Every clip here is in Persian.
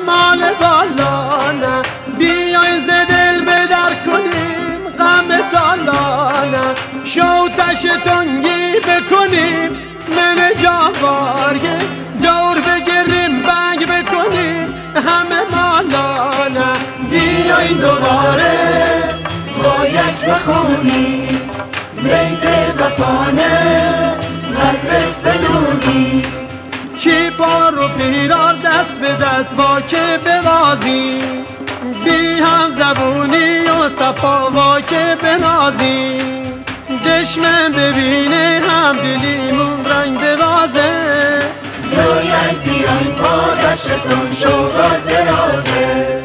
مال بالانه، بیای ز دل به در کنیم غم سالانه، شوتش تنگی بکنیم من جاوارگه، دور بگیریم بنگ بکنیم همه مالانه. بیای دوباره باید بخونی بیت وفانه مدرس بدونی، چی بار و پیرار دست به دست واکه بوازی، بی هم زبونی و صفا واکه بنازی، دشمن ببینه هم دلیمون رنگ ببازه، باید بیان پادشتون شوقات درازه.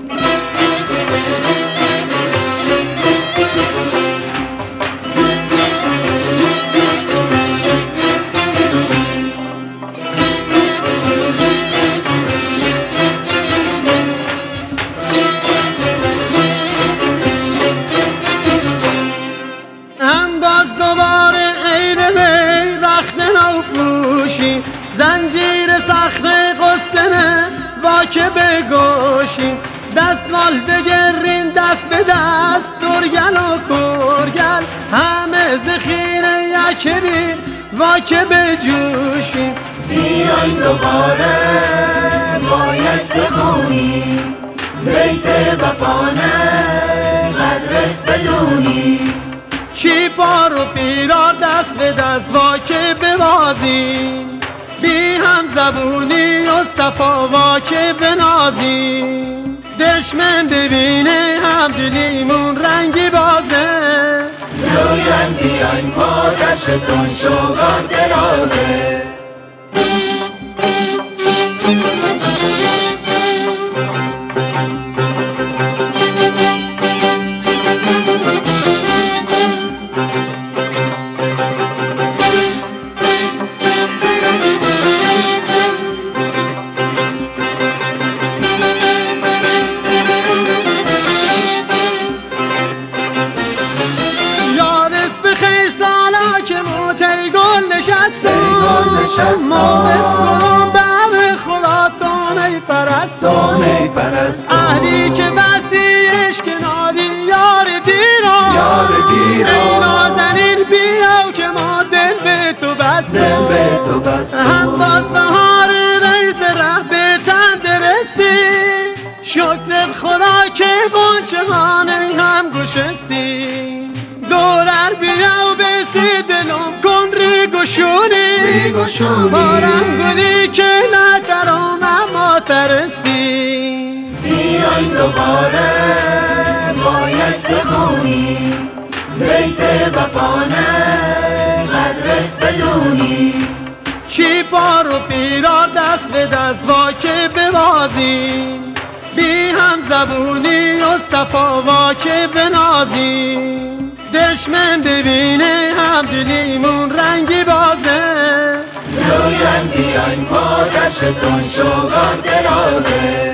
زنجیر سخت قصنه واکه بگوشیم، دستمال بگرین دست به دست دورگل و کورگل، همه ذخیره یکدی واکه بجوشیم. بیاین دوباره باید بخونی بیت وفانه مدرس بدونی، چی پار و پیرار دست به دست واکه بوازیم، بی هم زبونی و صفا واکه بنازیم، دشمن ببینه هم دلیمون رنگی بازه، بیاین بیاین پادشتون شوقات درازه. ما بسکنم به خدا تانه پرستان، عهدی که بستی عشق نادی یار دیران، ای نازنین بیا که ما دل به تو بستم، هم باز بهار ویز ره به تن درستی، شکر خدا که غنچه‌هانه هم گشستی، دورر بیا و بسی دلم کن ری گشونی، بارم گودی که نکرم اما ترستی. بیاین دوباره باید بخونی بیت وفانه مدرس بدونی، چی پار و پیرار دست به دست واکه بوازیم، بی هم زبونی و صفا واکه بنازیم، دشمن ببینه هم دلیمون رنگی بازه، بیاین بیاین پادشتون شوقات درازه.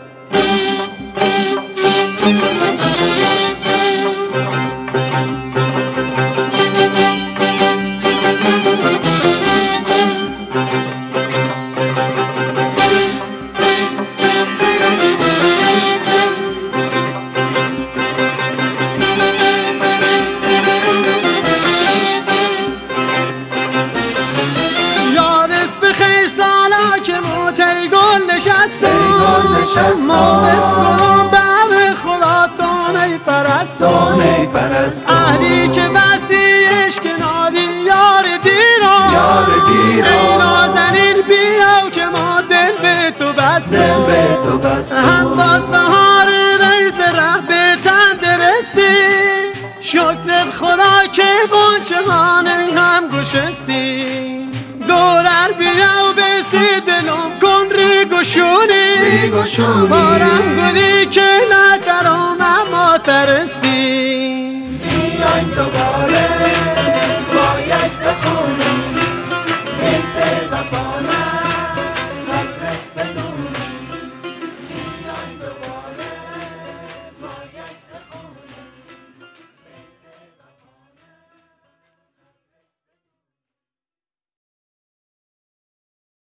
ما بسکنم به خدا تانه پرستان، عهدی که بستی عشق نادی یار دیران، ای نازنین بیا که ما دل به تو بستم، هم باز بهار ویز ره به تن درستی، شکر خدا که غنچه‌هانه هم گشستی، دورر بیا و بسی دلم کن ری گشونی، بارم گودی که نکرم اما ترستی. بیاین دوباره